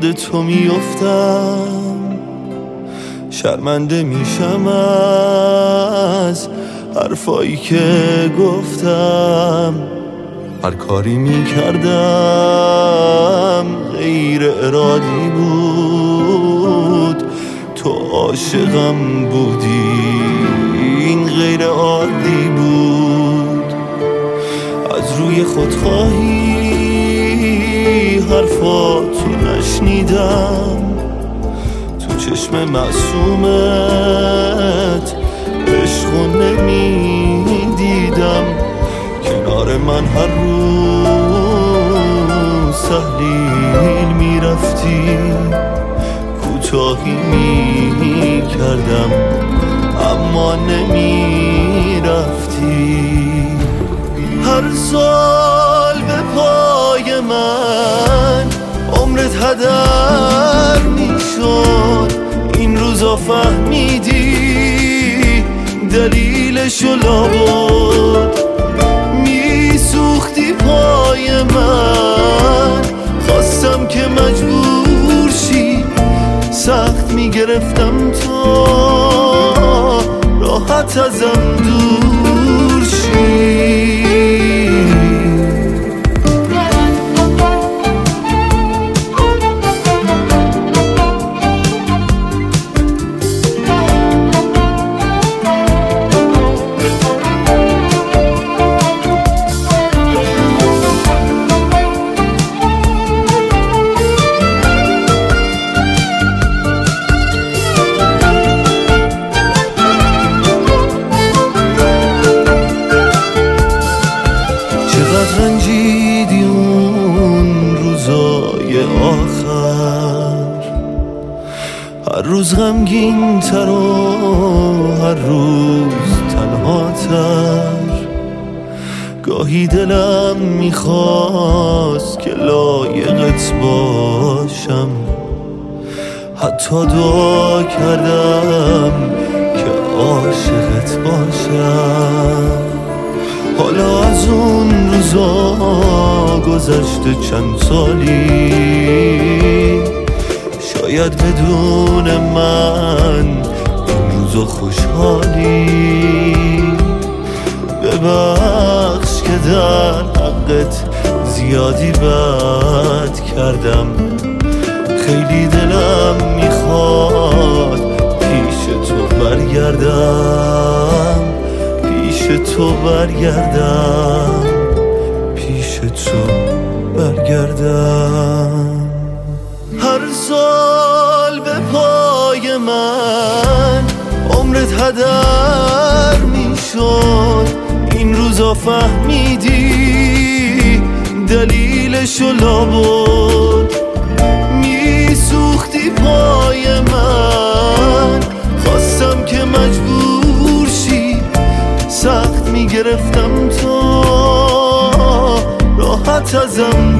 یاد تو میافتم، شرمنده میشم از حرفایی که گفتم. هر کاری میکردم غیر ارادی بود، تو عاشقم بودی این غیر عادی بود. از روی خودخواهی حرفاتو نشنیدم، تو چشم معصومت عشقو نمیدیدم. کنار من هر روز تحلیل میرفتی، کوتاهی میکردم اما نمیرفتی. هر سال به پای من عمرت هدر میشد، این روزا فهمیدی دلیلشو لابد. میسوختی پای من، خواستم که مجبور شی، سخت میگرفتم تا راحت ازم دور شی. رنجیدی اون روزای آخر، هر روز غمگین تر و هر روز تنها تر. گاهی دلم میخواست که لایقت باشم، حتی دعا کردم که عاشقت باشم. حالا از اون روزا گذشته چند سالی، شاید بدون من این روزا خوشحالی. ببخش که در حقت زیادی بد کردم، خیلی دلم میخواد پیش تو برگردم، پیش تو برگردم، پیش تو برگردم. هر سال به پای من عمرت هدر میشد، این روزا فهمیدی دلیلشو لابد. میسوختی پای من، خواستم که مجبور شی، سخت میگرفتم تا راحت ازم